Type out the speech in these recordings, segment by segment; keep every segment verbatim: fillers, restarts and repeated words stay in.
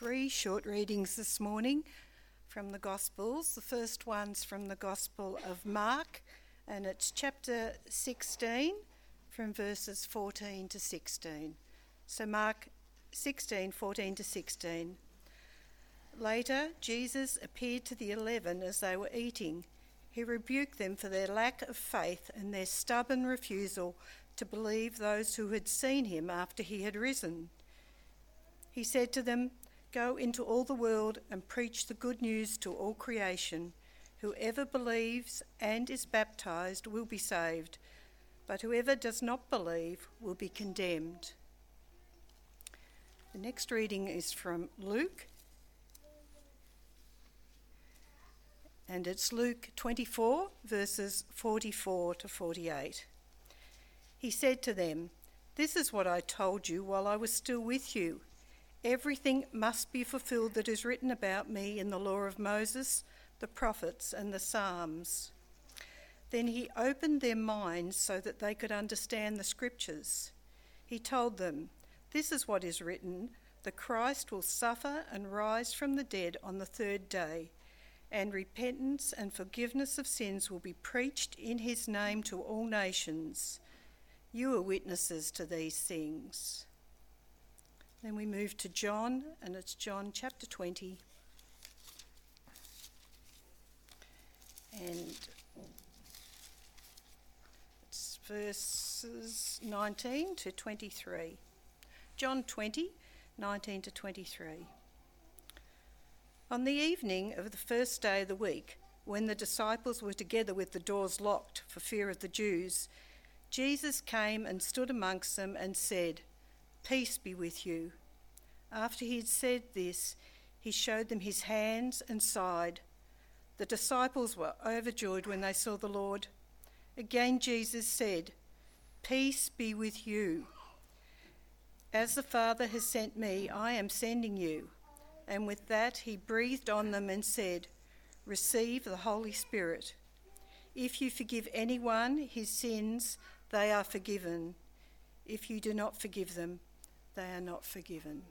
three short readings this morning from the Gospels. The first one's from the Gospel of Mark, and it's chapter sixteen from verses fourteen to sixteen. So Mark sixteen, fourteen to sixteen. Later, Jesus appeared to the eleven as they were eating. He rebuked them for their lack of faith and their stubborn refusal to believe those who had seen him after he had risen. He said to them, "Go into all the world and preach the good news to all creation. Whoever believes and is baptized will be saved, but whoever does not believe will be condemned." The next reading is from Luke, and it's Luke twenty-four, verses forty-four to forty-eight. He said to them, "This is what I told you while I was still with you. Everything must be fulfilled that is written about me in the law of Moses, the prophets, and the Psalms." Then he opened their minds so that they could understand the scriptures. He told them, "This is what is written, the Christ will suffer and rise from the dead on the third day, and repentance and forgiveness of sins will be preached in his name to all nations. You are witnesses to these things." Then we move to John, and it's John chapter twenty. And it's verses nineteen to twenty-three. John twenty, nineteen to twenty-three. On the evening of the first day of the week, when the disciples were together with the doors locked for fear of the Jews, Jesus came and stood amongst them and said, "Peace be with you." After he had said this, he showed them his hands and side. The disciples were overjoyed when they saw the Lord. Again Jesus said, "Peace be with you. As the Father has sent me, I am sending you." And with that he breathed on them and said, "Receive the Holy Spirit. If you forgive anyone his sins, they are forgiven. If you do not forgive them, they are not forgiven."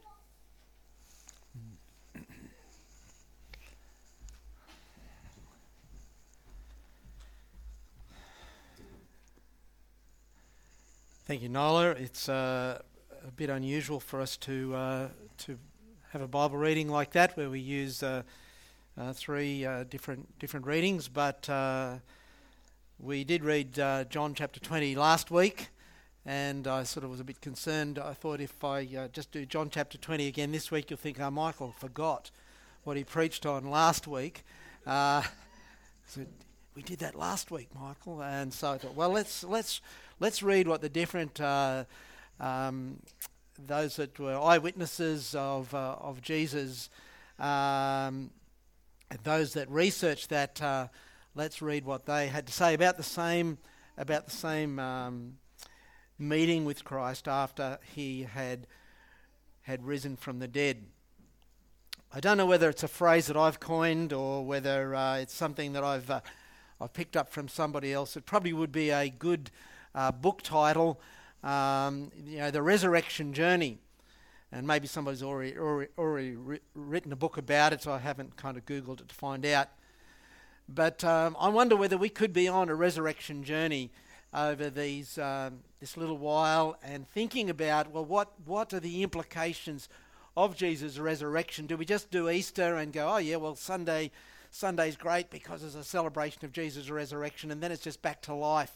Thank you, Nola. It's uh, a bit unusual for us to uh, to have a Bible reading like that, where we use uh, uh, three uh, different different readings. But uh, we did read uh, John chapter twenty last week, and I sort of was a bit concerned. I thought if I uh, just do John chapter twenty again this week, you'll think, "Oh, Michael forgot what he preached on last week." Uh, so we did that last week, Michael, and so I thought, well, let's let's let's read what the different uh, um, those that were eyewitnesses of uh, of Jesus, um, and those that researched that. Uh, let's read what they had to say about the same about the same um, meeting with Christ after he had had risen from the dead. I don't know whether it's a phrase that I've coined or whether uh, it's something that I've uh, I've picked up from somebody else. It probably would be a good uh, book title, um, you know, The Resurrection Journey. And maybe somebody's already already, already ri- written a book about it, so I haven't kind of Googled it to find out. But um, I wonder whether we could be on a resurrection journey over these um, this little while, and thinking about, well, what what are the implications of Jesus' resurrection? Do we just do Easter and go, oh yeah, well Sunday Sunday's great because it's a celebration of Jesus' resurrection, and then it's just back to life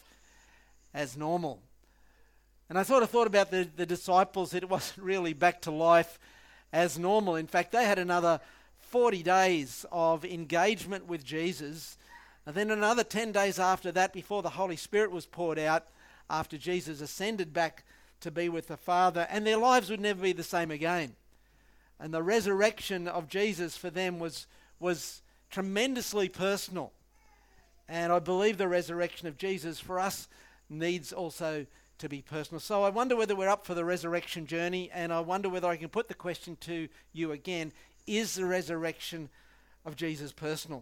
as normal? And I sort of thought about the, the disciples, that it wasn't really back to life as normal. In fact, they had another forty days of engagement with Jesus, and then another ten days after that before the Holy Spirit was poured out, after Jesus ascended back to be with the Father, and their lives would never be the same again. And the resurrection of Jesus for them was was tremendously personal. And I believe the resurrection of Jesus for us needs also to be personal. So I wonder whether we're up for the resurrection journey, and I wonder whether I can put the question to you again: is the resurrection of Jesus personal?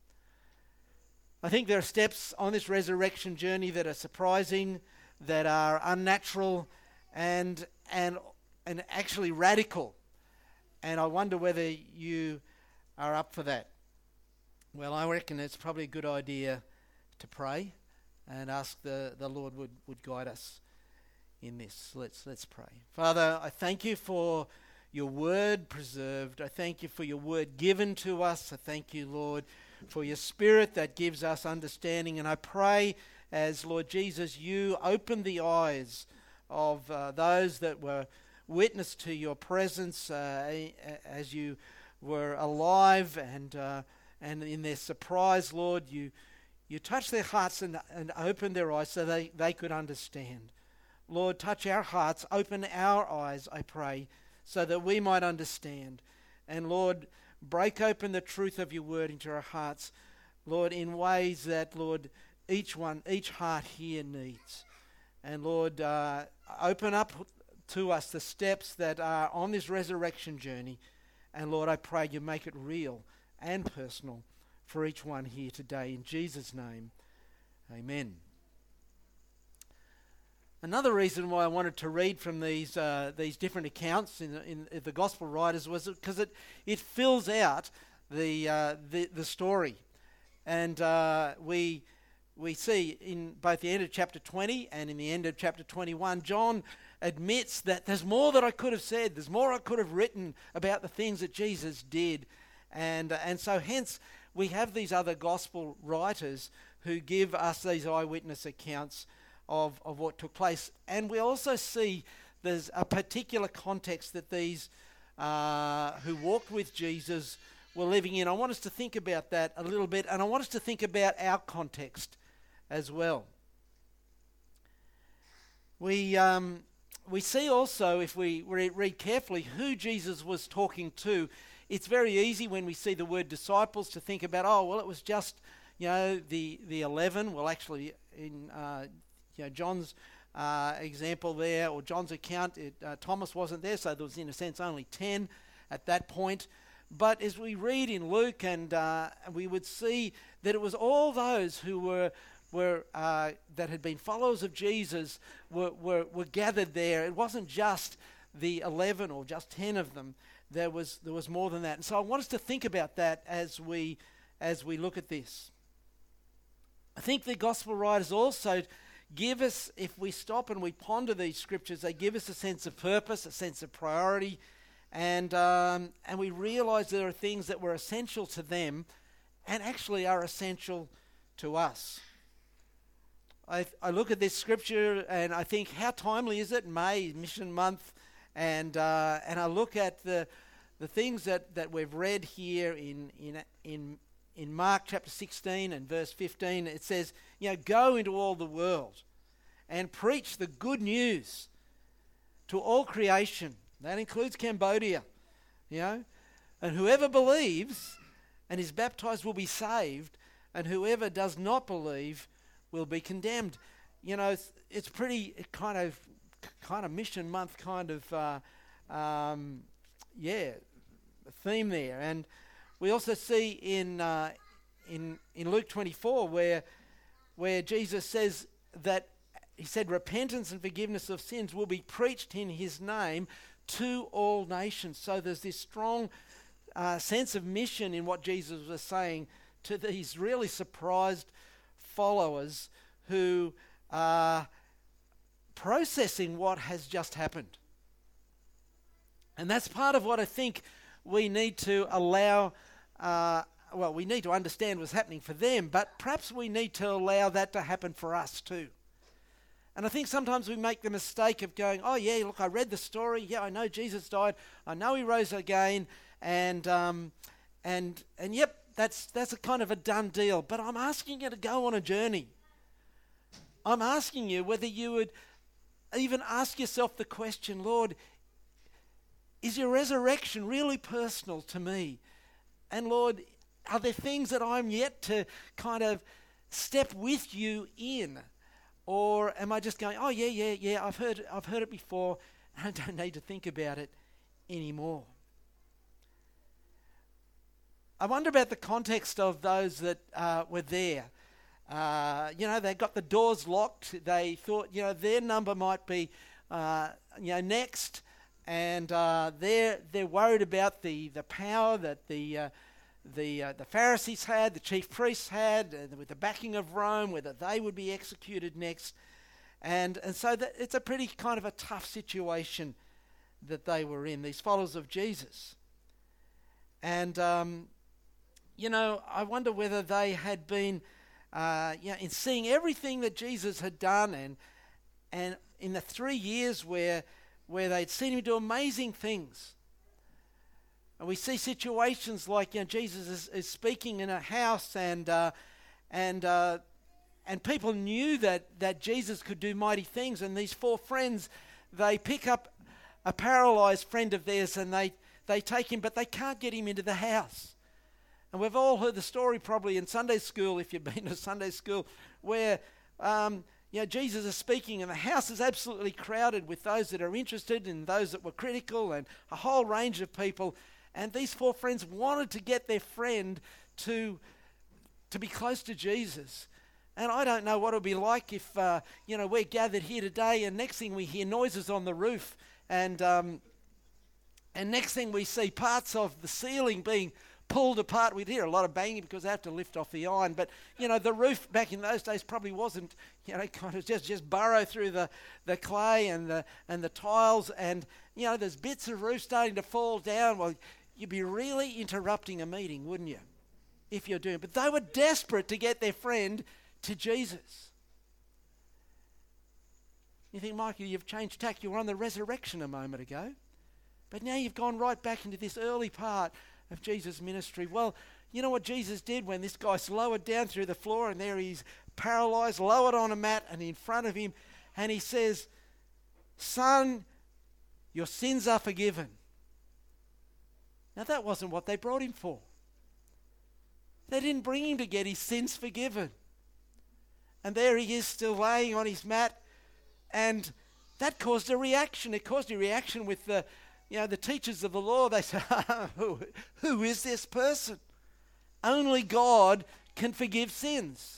I think there are steps on this resurrection journey that are surprising, that are unnatural, and and and actually radical. and I wonder whether you are up for that. Well, I reckon it's probably a good idea to pray and ask the, the Lord would, would guide us in this. Let's let's pray. Father, I thank you for your word preserved. I thank you for your word given to us. I thank you, Lord, for your Spirit that gives us understanding. And I pray, as Lord Jesus, you open the eyes of uh, those that were witness to your presence uh, as you were alive, and uh, and in their surprise, Lord, you you touched their hearts and, and opened their eyes so they, they could understand. Lord, touch our hearts, open our eyes, I pray, so that we might understand. And Lord, break open the truth of your word into our hearts, Lord, in ways that, Lord, each one, each heart here needs. And Lord, uh, open up to us the steps that are on this resurrection journey. And Lord, I pray you make it real and personal for each one here today. In Jesus' name, amen. Another reason why I wanted to read from these uh, these different accounts in, in, in the gospel writers was because it, it fills out the uh, the, the story, and uh, we we see in both the end of chapter twenty and in the end of chapter twenty-one, John admits that there's more that I could have said, there's more I could have written about the things that Jesus did, and uh, and so hence we have these other gospel writers who give us these eyewitness accounts Of, of what took place. And we also see there's a particular context that these uh, who walked with Jesus were living in. I want us to think about that a little bit, and I want us to think about our context as well. We um, we see also, if we re- read carefully, who Jesus was talking to. It's very easy when we see the word disciples to think about, oh, well, it was just, you know, the, the eleven. Well, actually, in uh, You know, John's uh, example there, or John's account, it, uh, Thomas wasn't there, so there was, in a sense, only ten at that point. But as we read in Luke, and uh, we would see that it was all those who were were uh, that had been followers of Jesus were, were were gathered there. It wasn't just the eleven or just ten of them. There was there was more than that. And so I want us to think about that as we as we look at this. I think the gospel writers also give us, if we stop and we ponder these scriptures, they give us a sense of purpose, a sense of priority, and um, and we realise there are things that were essential to them and actually are essential to us. I, I look at this scripture and I think, how timely is it? May, Mission Month, and uh, and I look at the the things that, that we've read here in in in In Mark chapter sixteen and verse fifteen, it says, you know, go into all the world and preach the good news to all creation. That includes Cambodia, you know. And whoever believes and is baptized will be saved, and whoever does not believe will be condemned. You know, it's, it's pretty kind of kind of mission month kind of, uh, um, yeah, theme there. And we also see in uh, in in Luke twenty-four where where Jesus says that he said repentance and forgiveness of sins will be preached in his name to all nations. So there's this strong uh, sense of mission in what Jesus was saying to these really surprised followers who are processing what has just happened. And that's part of what I think we need to allow Uh, well, we need to understand what's happening for them, but perhaps we need to allow that to happen for us too. And I think sometimes we make the mistake of going, oh yeah, look, I read the story. Yeah, I know Jesus died. I know he rose again. And um, and and yep, that's that's a kind of a done deal. But I'm asking you to go on a journey. I'm asking you whether you would even ask yourself the question, Lord, is your resurrection really personal to me? And Lord, are there things that I'm yet to kind of step with you in? Or am I just going, oh yeah, yeah, yeah, I've heard I've heard it before, and I don't need to think about it anymore. I wonder about the context of those that uh, were there. Uh, you know, they got the doors locked. They thought, you know, their number might be, uh, you know, next. and uh, they're they're worried about the, the power that the uh, the uh, the Pharisees had, the chief priests had, uh, with the backing of Rome, whether they would be executed next, and and so that it's a pretty kind of a tough situation that they were in, these followers of Jesus. And um, you know, I wonder whether they had been, uh, you know, in seeing everything that Jesus had done, and and in the three years where where they'd seen him do amazing things. And we see situations like, you know, Jesus is, is speaking in a house, and uh, and uh, and people knew that that Jesus could do mighty things. And these four friends, they pick up a paralyzed friend of theirs, and they they take him, but they can't get him into the house. And we've all heard the story probably in Sunday school, if you've been to Sunday school, where um, you know, Jesus is speaking, and the house is absolutely crowded with those that are interested and those that were critical, and a whole range of people. And these four friends wanted to get their friend to to be close to Jesus. And I don't know what it would be like if uh, you know, we're gathered here today, and next thing we hear noises on the roof, and um, and next thing we see parts of the ceiling being pulled apart. We'd hear a lot of banging because they have to lift off the iron. But, you know, the roof back in those days probably wasn't, you know, kind of just, just burrow through the, the clay and the and the tiles. And, you know, there's bits of roof starting to fall down. Well, you'd be really interrupting a meeting, wouldn't you, if you're doing it? But they were desperate to get their friend to Jesus. You think, Michael, you've changed tack. You were on the resurrection a moment ago. But now you've gone right back into this early part of Jesus' ministry. Well, you know what Jesus did when this guy's lowered down through the floor, and there he's paralyzed, lowered on a mat, and in front of him, and he says, "Son, your sins are forgiven." Now that wasn't what they brought him for. They didn't bring him to get his sins forgiven. And there he is, still laying on his mat, and that caused a reaction. It caused a reaction with the You know, the teachers of the law. They say, who, who is this person? Only God can forgive sins.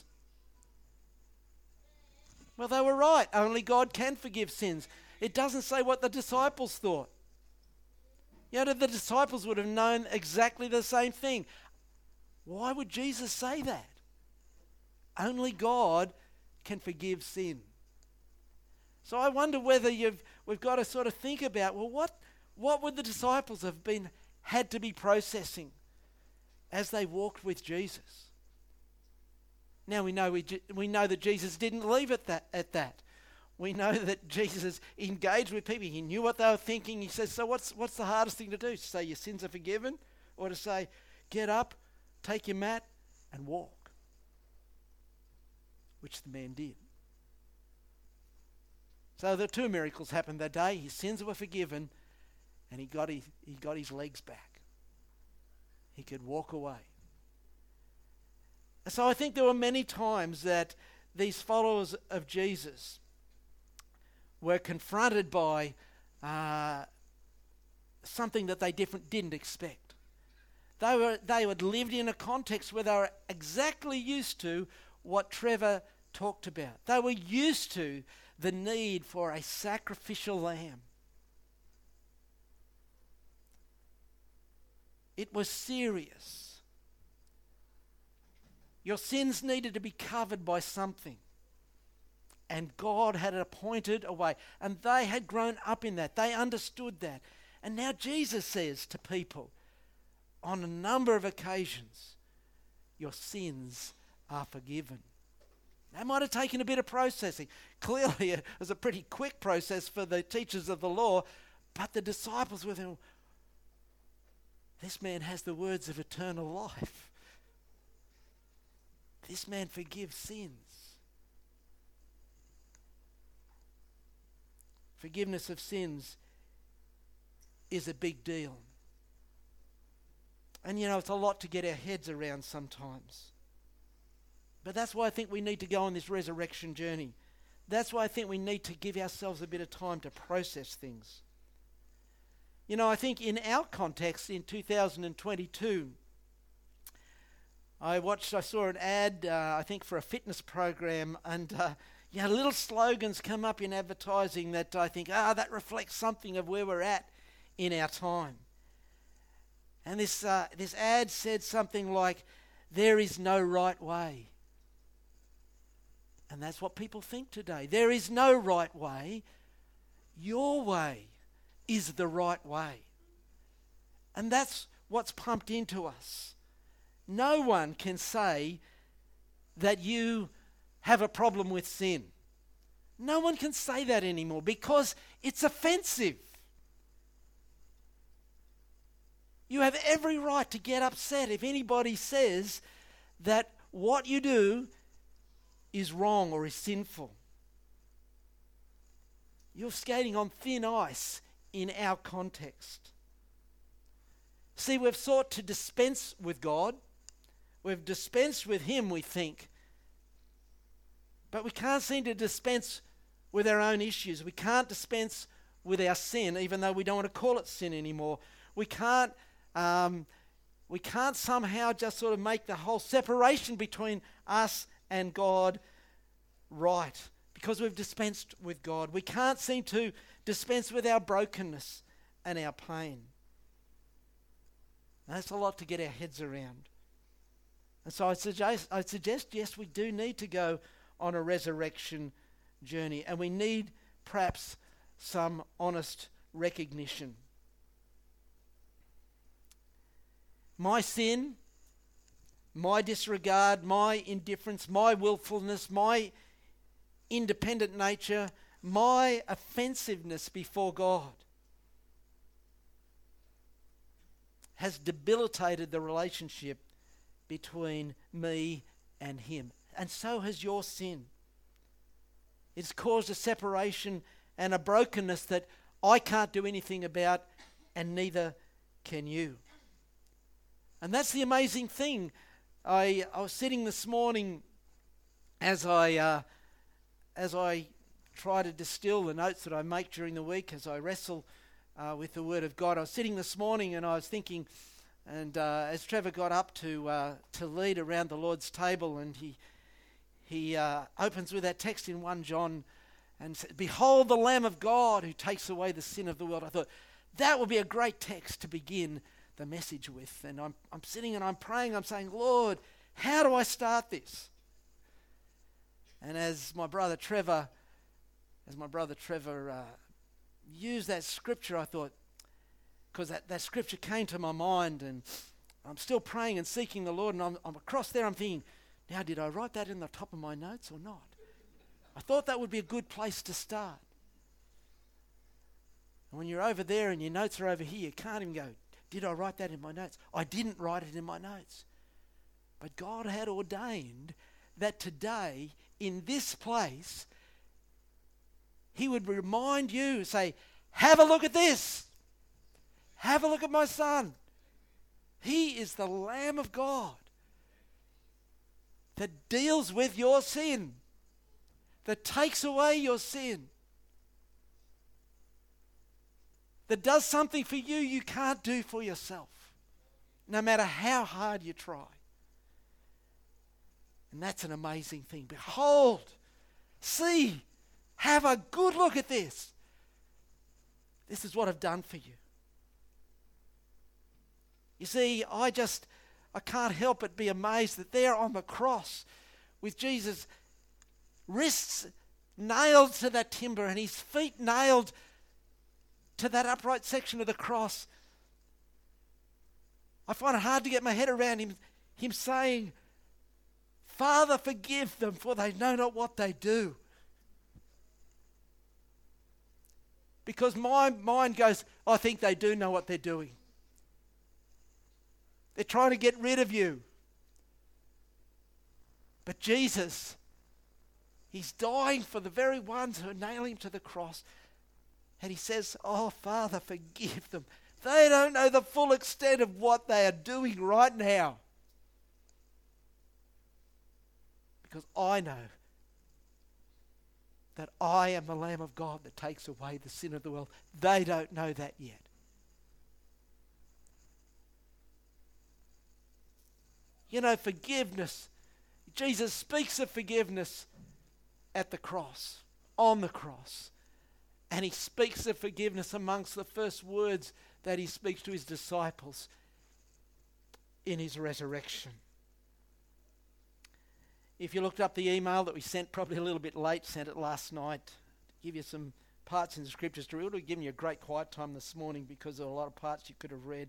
Well, they were right. Only God can forgive sins. It doesn't say what the disciples thought. You know, the disciples would have known exactly the same thing. Why would Jesus say that? Only God can forgive sin. So I wonder whether you've we've got to sort of think about, well, what What would the disciples have been had to be processing as they walked with Jesus? Now we know we we know that Jesus didn't leave it that at that. We know that Jesus engaged with people. He knew what they were thinking. He says, "So what's what's the hardest thing to do? To say your sins are forgiven, or to say, get up, take your mat, and walk?" Which the man did. So the two miracles happened that day. His sins were forgiven, and he got his, he got his legs back. He could walk away. So I think there were many times that these followers of Jesus were confronted by uh, something that they different, didn't expect. They were they had lived in a context where they were exactly used to what Trevor talked about. They were used to the need for a sacrificial lamb. It was serious. Your sins needed to be covered by something. And God had appointed a way. And they had grown up in that. They understood that. And now Jesus says to people on a number of occasions, your sins are forgiven. That might have taken a bit of processing. Clearly it was a pretty quick process for the teachers of the law, but the disciples with him, this man has the words of eternal life. This man forgives sins. Forgiveness of sins is a big deal. And you know, it's a lot to get our heads around sometimes. But that's why I think we need to go on this resurrection journey. That's why I think we need to give ourselves a bit of time to process things. You know, I think in our context in two thousand twenty-two, I watched, I saw an ad, uh, I think for a fitness program, and, uh, You know, little slogans come up in advertising that I think, ah, that reflects something of where we're at in our time. And this uh, this ad said something like, there is no right way. And that's what people think today. There is no right way. Your way is the right way. And that's what's pumped into us. No one can say that you have a problem with sin. No one can say that anymore because it's offensive. You have every right to get upset if anybody says that what you do is wrong or is sinful. You're skating on thin ice in our context. See, we've sought to dispense with God. We've dispensed with Him, we think. But we can't seem to dispense with our own issues. We can't dispense with our sin, even though we don't want to call it sin anymore. We can't, um, we can't somehow just sort of make the whole separation between us and God right, because we've dispensed with God. We can't seem to dispense with our brokenness and our pain. Now, that's a lot to get our heads around. And so I suggest, I suggest, yes, we do need to go on a resurrection journey, and we need perhaps some honest recognition. My sin, my disregard, my indifference, my willfulness, my independent nature, my offensiveness before God has debilitated the relationship between me and Him. And so has your sin. It's caused a separation and a brokenness that I can't do anything about, and neither can you. And that's the amazing thing. I, I was sitting this morning as I uh, as I try to distill the notes that I make during the week as I wrestle uh, with the Word of God. I was sitting this morning and I was thinking, and uh, as Trevor got up to uh, to lead around the Lord's table, and he he uh, opens with that text in First John and says, "Behold the Lamb of God who takes away the sin of the world." I thought that would be a great text to begin the message with. And I'm I'm sitting and I'm praying. I'm saying, "Lord, how do I start this?" And as my brother Trevor, as my brother Trevor uh, used that scripture, I thought, because that, that scripture came to my mind, and I'm still praying and seeking the Lord, and I'm, I'm across there, I'm thinking, now did I write that in the top of my notes or not? I thought that would be a good place to start. And when you're over there and your notes are over here, you can't even go, did I write that in my notes? I didn't write it in my notes. But God had ordained that today, in this place, He would remind you, say, have a look at this. Have a look at my son. He is the Lamb of God that deals with your sin, that takes away your sin, that does something for you you can't do for yourself, no matter how hard you try. And that's an amazing thing. Behold, see, have a good look at this. This is what I've done for you. You see, I just, I can't help but be amazed that there on the cross, with Jesus' wrists nailed to that timber and His feet nailed to that upright section of the cross, I find it hard to get my head around him, him saying, Father, forgive them, for they know not what they do. Because my mind goes, I think they do know what they're doing. They're trying to get rid of you. But Jesus, He's dying for the very ones who nail Him to the cross. And He says, oh, Father, forgive them. They don't know the full extent of what they are doing right now. Because I know that I am the Lamb of God that takes away the sin of the world. They don't know that yet. You know, forgiveness. Jesus speaks of forgiveness. at the cross, on the cross. And he speaks of forgiveness amongst the first words that he speaks to his disciples in his resurrection. If you looked up the email that we sent, probably a little bit late, sent it last night, to give you some parts in the scriptures to read. It would have given you a great quiet time this morning because there are a lot of parts you could have read.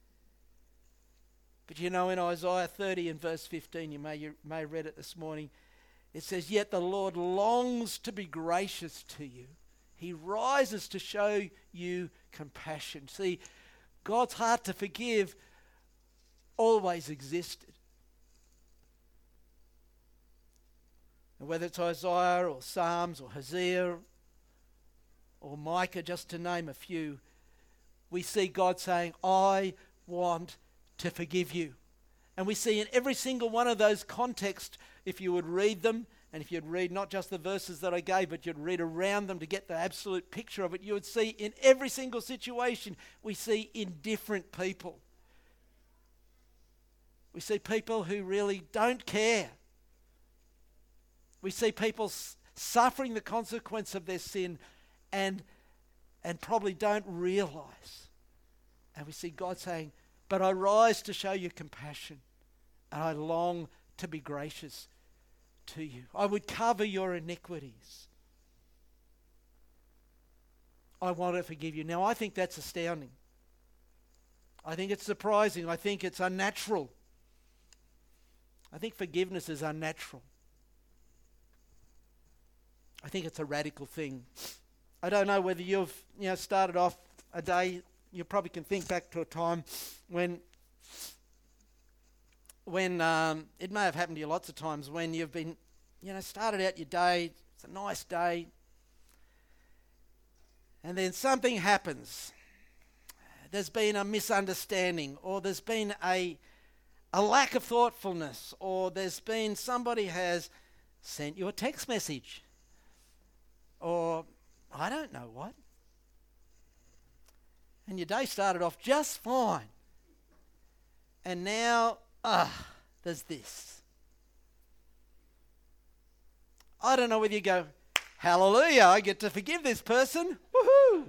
But you know, in Isaiah thirty and verse fifteen, you may, you may have read it this morning, it says, "Yet the Lord longs to be gracious to you. He rises to show you compassion." See, God's heart to forgive always existed. And whether it's Isaiah or Psalms or Hosea or Micah, just to name a few, we see God saying, "I want to forgive you." And we see in every single one of those contexts, if you would read them, and if you'd read not just the verses that I gave, but you'd read around them to get the absolute picture of it, you would see in every single situation, we see indifferent people. We see people who really don't care. We see people s- suffering the consequence of their sin and, and probably don't realize. And we see God saying, "But I rise to show you compassion, and I long to be gracious to you. I would cover your iniquities. I want to forgive you." Now, I think that's astounding. I think it's surprising. I think it's unnatural. I think forgiveness is unnatural. I think it's a radical thing. I don't know whether you've you know started off a day. You probably can think back to a time when when um, it may have happened to you lots of times when you've been, you know, started out your day. It's a nice day, and then something happens. There's been a misunderstanding, or there's been a a lack of thoughtfulness, or there's been somebody has sent you a text message, or I don't know what. And your day started off just fine. And now, ah, there's this. I don't know whether you go, "Hallelujah, I get to forgive this person. Woohoo!"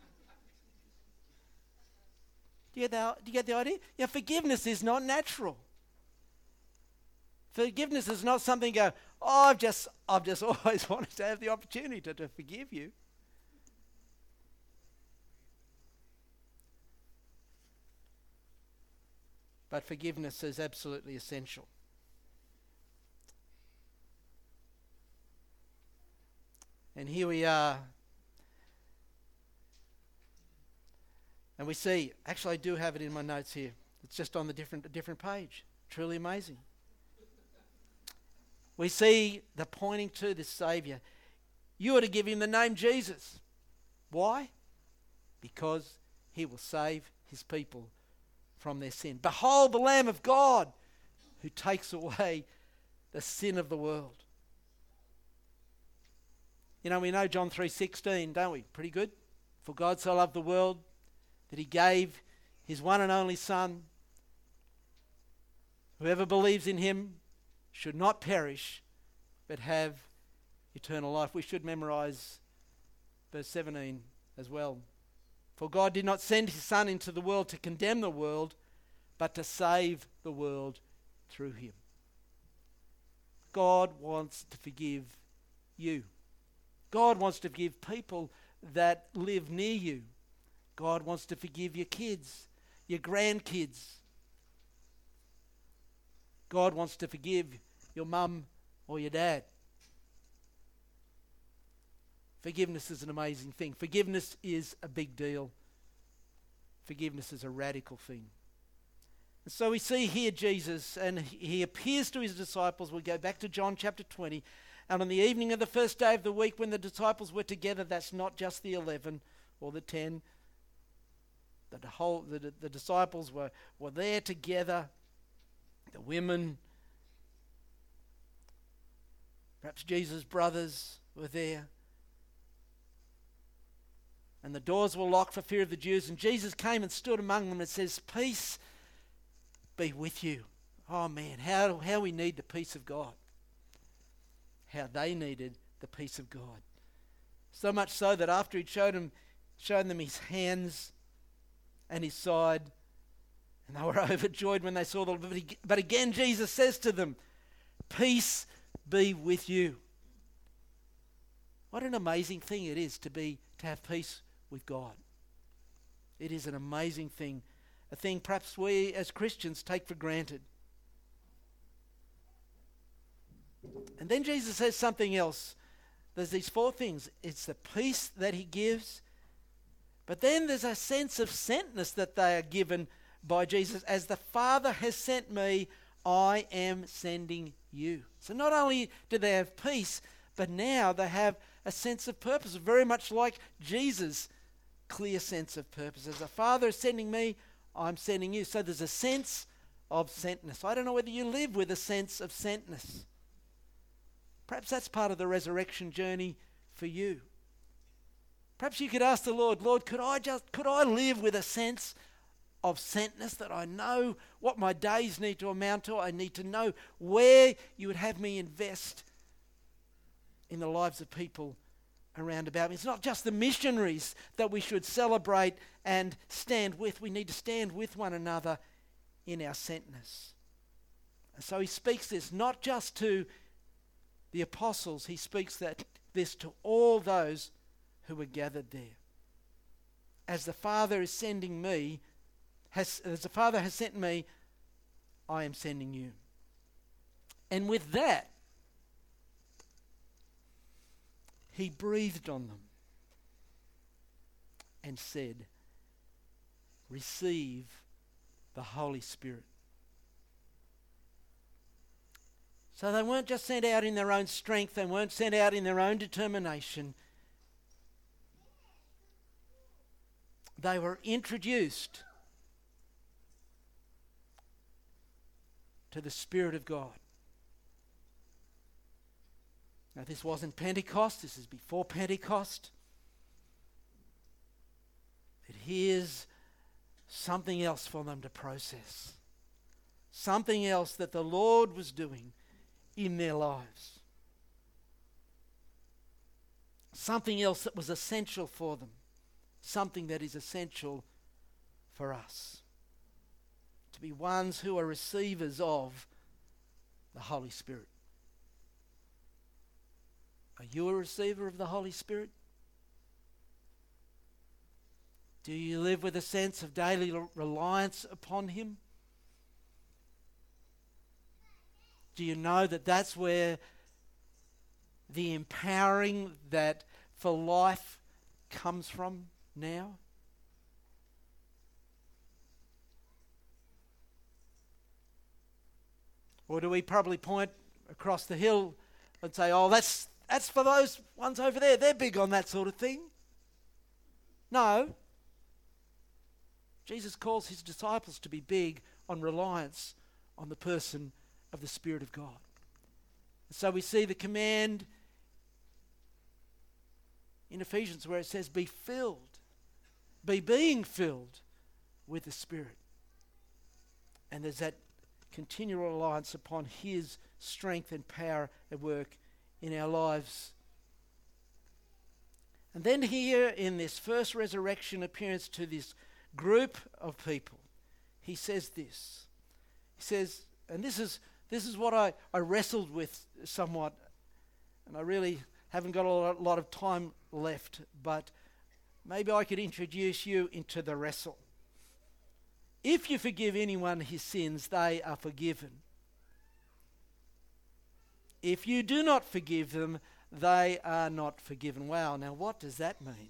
Do you get the, do you get the idea? Yeah, forgiveness is not natural. Forgiveness is not something you go, "Oh, I've just, I've just always wanted to have the opportunity to, to forgive you." But forgiveness is absolutely essential. And here we are. And we see, actually I do have it in my notes here. It's just on the different, different page. Truly amazing. We see the pointing to this Saviour. You are to give him the name Jesus. Why? Because he will save his people from their sin. Behold the Lamb of God who takes away the sin of the world. You know, we know John three sixteen, don't we? Pretty good. "For God so loved the world that he gave his one and only Son. Whoever believes in him should not perish, but have eternal life." We should memorize verse seventeen as well. "For God did not send his Son into the world to condemn the world, but to save the world through him." God wants to forgive you. God wants to forgive people that live near you. God wants to forgive your kids, your grandkids. God wants to forgive your mum or your dad. Forgiveness is an amazing thing. Forgiveness is a big deal. Forgiveness is a radical thing. And so we see here Jesus, and he appears to his disciples. We'll go back to John chapter twenty. And on the evening of the first day of the week when the disciples were together, that's not just the eleven or the ten. The whole the, the disciples were, were there together. The women, perhaps Jesus' brothers were there. And the doors were locked for fear of the Jews. And Jesus came and stood among them and says, "Peace be with you." Oh man, how, how we need the peace of God. How they needed the peace of God. So much so that after he'd showed him, shown them his hands and his side, and they were overjoyed when they saw the Lord. But again, Jesus says to them, peace be with you. What an amazing thing it is to be to have peace with God. It is an amazing thing, a thing perhaps we as Christians take for granted. And then Jesus says something else. There's these four things. It's the peace that he gives, but then there's a sense of sentness that they are given by Jesus. As the Father has sent me, I am sending you. So not only do they have peace, but now they have a sense of purpose, very much like Jesus' clear sense of purpose. As the Father is sending me, I'm sending you. So there's a sense of sentness. I don't know whether you live with a sense of sentness. Perhaps that's part of the resurrection journey for you. Perhaps you could ask the Lord, Lord, could I just could I live with a sense of sentness, that I know what my days need to amount to? I need to know where you would have me invest in the lives of people around about me. It's not just the missionaries that we should celebrate and stand with. We need to stand with one another in our sentness. And so he speaks this not just to the apostles, he speaks that this to all those who were gathered there. As the Father is sending me, has, as the Father has sent me, I am sending you. And with that, he breathed on them and said, receive the Holy Spirit. So they weren't just sent out in their own strength, they weren't sent out in their own determination. They were introduced to the Spirit of God. Now, this wasn't Pentecost, this is before Pentecost. But here's something else for them to process. Something else that the Lord was doing in their lives. Something else that was essential for them. Something that is essential for us. To be ones who are receivers of the Holy Spirit. Are you a receiver of the Holy Spirit? Do you live with a sense of daily reliance upon Him? Do you know that that's where the empowering that for life comes from now? Or do we probably point across the hill and say, oh, that's that's for those ones over there. They're big on that sort of thing. No. Jesus calls his disciples to be big on reliance on the person of the Spirit of God. So we see the command in Ephesians where it says, be filled, be being filled with the Spirit. And there's that continual reliance upon his strength and power at work in our lives. And then here in this first resurrection appearance to this group of people, he says this. He says, and this is this is what I, I wrestled with somewhat, and I really haven't got a lot, lot of time left, but maybe I could introduce you into the wrestle. If you forgive anyone his sins, they are forgiven. If you do not forgive them, they are not forgiven. Wow, now what does that mean?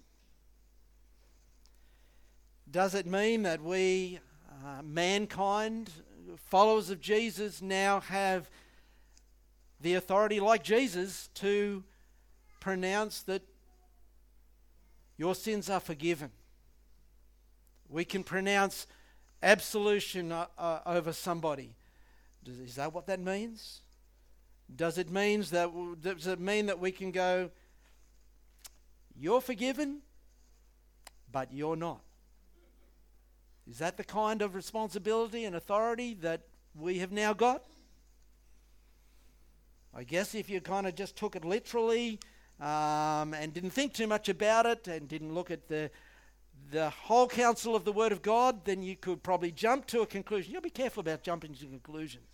Does it mean that we, uh, mankind, followers of Jesus, now have the authority like Jesus to pronounce that your sins are forgiven? We can pronounce absolution uh, uh, over somebody. Does, is that what that means? Does it means that does it mean that we can go, you're forgiven, but you're not? Is that the kind of responsibility and authority that we have now got? I guess if you kind of just took it literally, um, and didn't think too much about it and didn't look at the the whole counsel of the Word of God, then you could probably jump to a conclusion. You'll be careful about jumping to conclusions.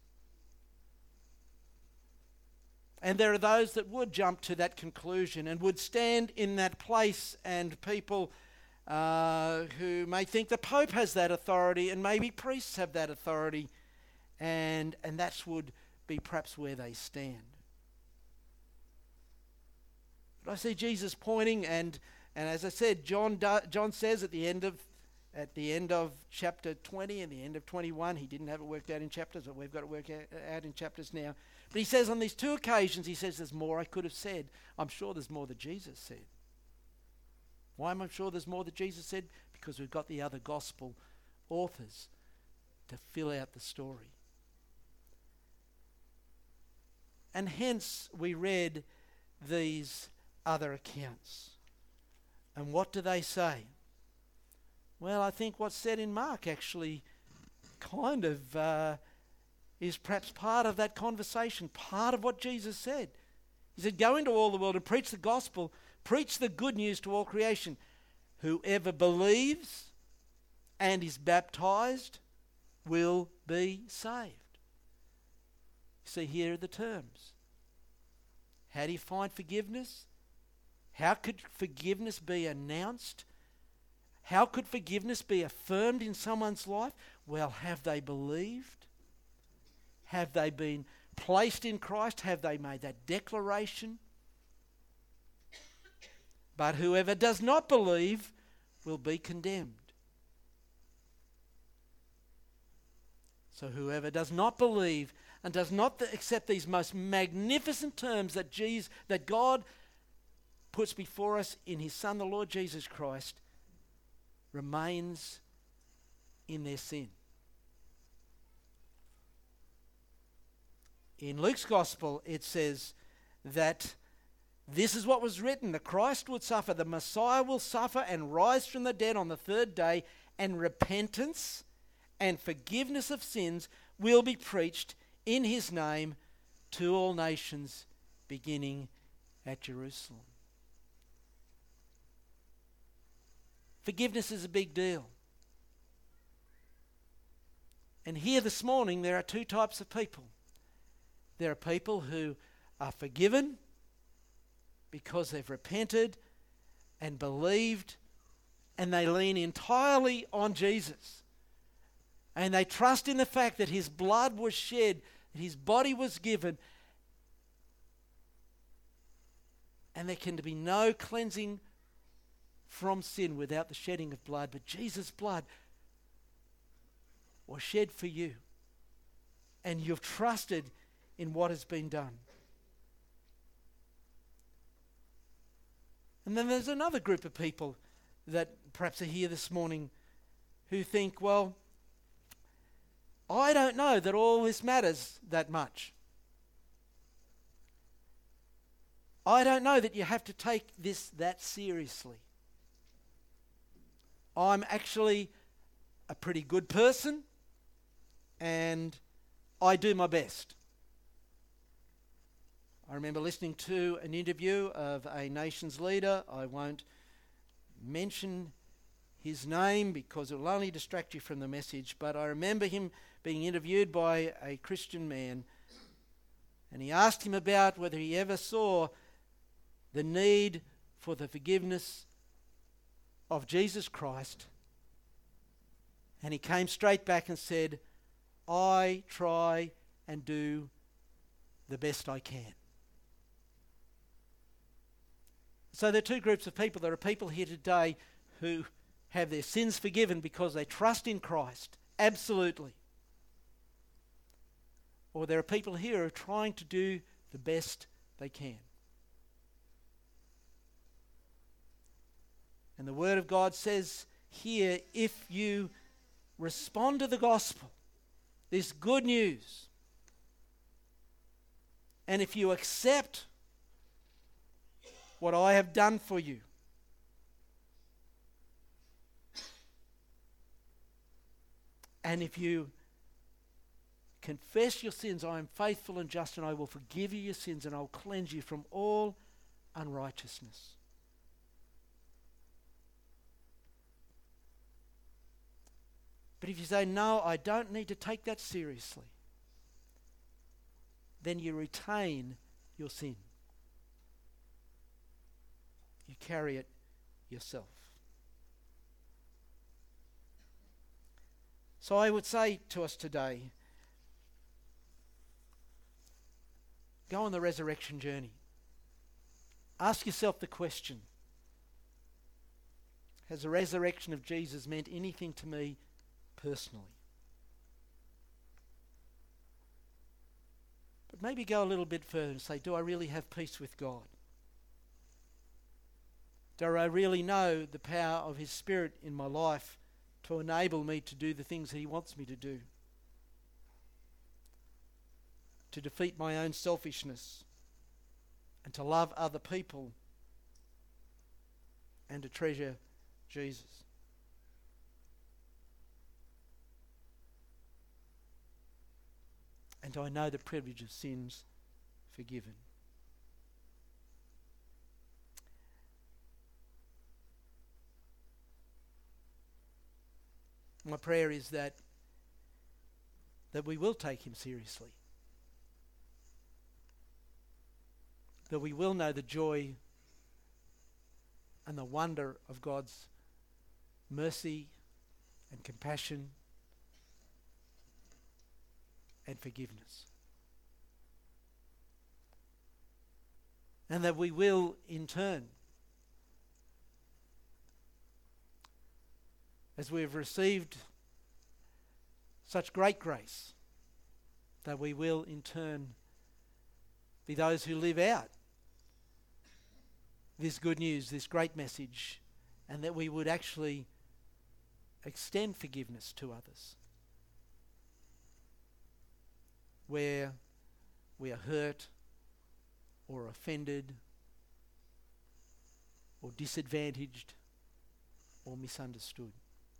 And there are those that would jump to that conclusion and would stand in that place, and people uh, who may think the Pope has that authority and maybe priests have that authority, and and that would be perhaps where they stand. But I see Jesus pointing, and and as I said, John do, John says at the end of at the end of chapter twenty and the end of twenty-one, he didn't have it worked out in chapters, but we've got it worked out in chapters now. But he says on these two occasions, he says, there's more I could have said. I'm sure there's more that Jesus said. Why am I sure there's more that Jesus said? Because we've got the other gospel authors to fill out the story. And hence we read these other accounts. And what do they say? Well, I think what's said in Mark actually kind of uh, is perhaps part of that conversation, part of what Jesus said. He said, go into all the world and preach the gospel, preach the good news to all creation. Whoever believes and is baptized will be saved. See, here are the terms. How do you find forgiveness? How could forgiveness be announced? How could forgiveness be affirmed in someone's life? Well, have they believed? Have they been placed in Christ? Have they made that declaration? But whoever does not believe will be condemned. So whoever does not believe and does not th- accept these most magnificent terms that Jesus, that God puts before us in his Son, the Lord Jesus Christ, remains in their sin. In Luke's Gospel, it says that this is what was written: the Christ would suffer, the Messiah will suffer and rise from the dead on the third day, and repentance and forgiveness of sins will be preached in his name to all nations, beginning at Jerusalem. Forgiveness is a big deal. And here this morning there are two types of people. There are people who are forgiven because they've repented and believed, and they lean entirely on Jesus. And they trust in the fact that his blood was shed, that his body was given, and there can be no cleansing from sin without the shedding of blood. But Jesus' blood was shed for you, and you've trusted in what has been done. And then there's another group of people that perhaps are here this morning who think, well, I don't know that all this matters that much. I don't know that you have to take this that seriously. I'm actually a pretty good person and I do my best. I remember listening to an interview of a nation's leader. I won't mention his name because it will only distract you from the message, but I remember him being interviewed by a Christian man, and he asked him about whether he ever saw the need for the forgiveness of Jesus Christ, and he came straight back and said, I try and do the best I can. So there are two groups of people. There are people here today who have their sins forgiven because they trust in Christ, absolutely. Or there are people here who are trying to do the best they can. And the Word of God says here, if you respond to the gospel, this good news, and if you accept what I have done for you, and if you confess your sins, I am faithful and just, and I will forgive you your sins, and I will cleanse you from all unrighteousness. But if you say, no, I don't need to take that seriously, then you retain your sin. You carry it yourself. So I would say to us today, go on the resurrection journey. Ask yourself the question, has the resurrection of Jesus meant anything to me personally? But maybe go a little bit further and say, do I really have peace with God? Do I really know the power of His Spirit in my life to enable me to do the things that He wants me to do? To defeat my own selfishness and to love other people and to treasure Jesus. And I know the privilege of sins forgiven. My prayer is that that we will take Him seriously. That we will know the joy and the wonder of God's mercy and compassion and forgiveness. And that we will, in turn, as we have received such great grace, that we will, in turn, be those who live out this good news, this great message, and that we would actually extend forgiveness to others where we are hurt or offended or disadvantaged or misunderstood.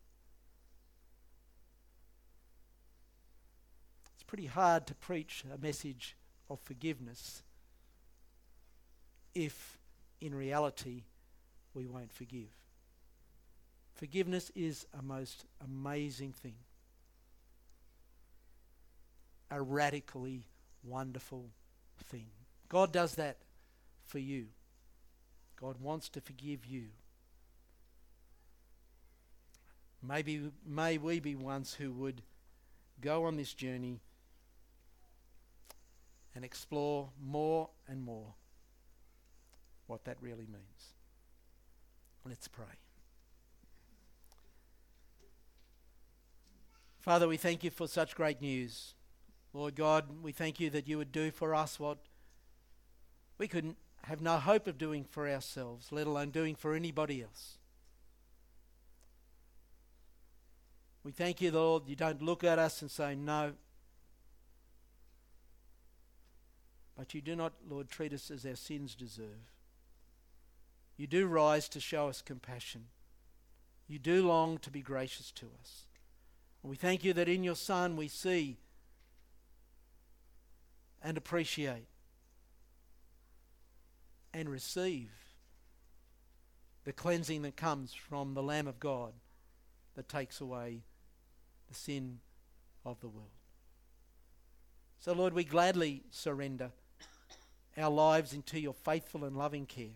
It's pretty hard to preach a message of forgiveness if in reality we won't forgive. Forgiveness is a most amazing thing. A radically wonderful thing. God does that for you. God wants to forgive you. Maybe may we be ones who would go on this journey and explore more and more what that really means. Let's pray. Father, we thank you for such great news. Lord God, we thank you that you would do for us what we couldn't have no hope of doing for ourselves, let alone doing for anybody else. We thank you, Lord, you don't look at us and say no. But you do not, Lord, treat us as our sins deserve. You do rise to show us compassion. You do long to be gracious to us. And we thank you that in your Son we see and appreciate and receive the cleansing that comes from the Lamb of God that takes away the sin of the world. So, Lord, we gladly surrender our lives into your faithful and loving care.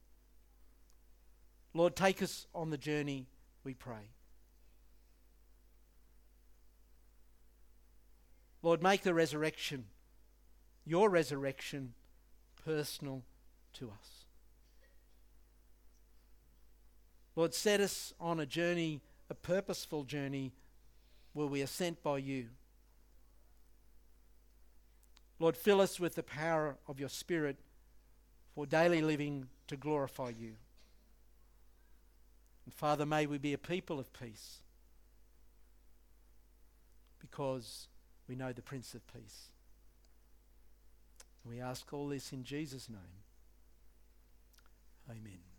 Lord, take us on the journey, we pray. Lord, make the resurrection, your resurrection, personal to us. Lord, set us on a journey, a purposeful journey, where we are sent by you. Lord, fill us with the power of your Spirit for daily living to glorify you. And Father, may we be a people of peace because we know the Prince of Peace. We ask all this in Jesus' name. Amen.